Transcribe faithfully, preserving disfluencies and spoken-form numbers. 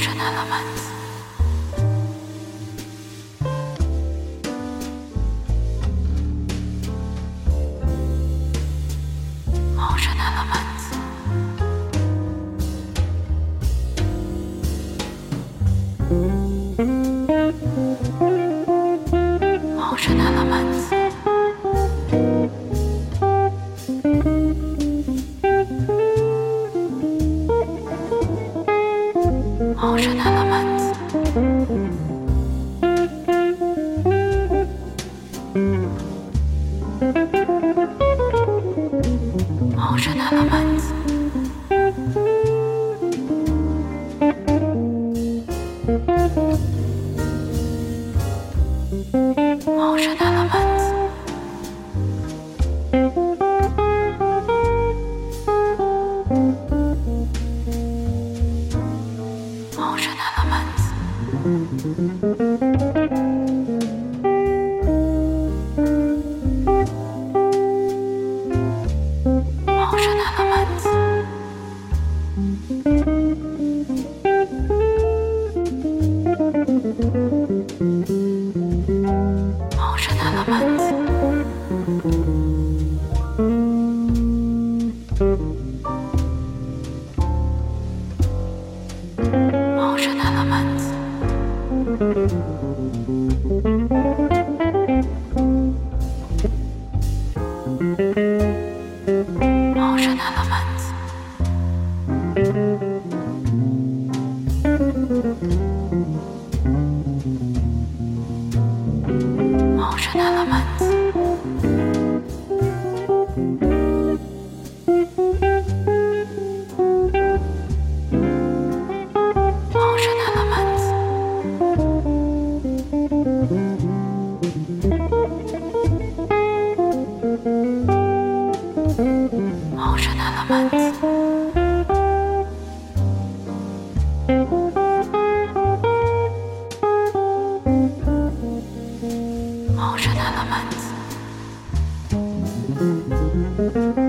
Motion elements. Motion elements. Motion elements. Motion elements. Motion elements. Motion elements. Motion elements. Motion elements. Motion elements. Motion elements. Motion elements. Motion elements. Motion elements. Motion elements. Motion elements.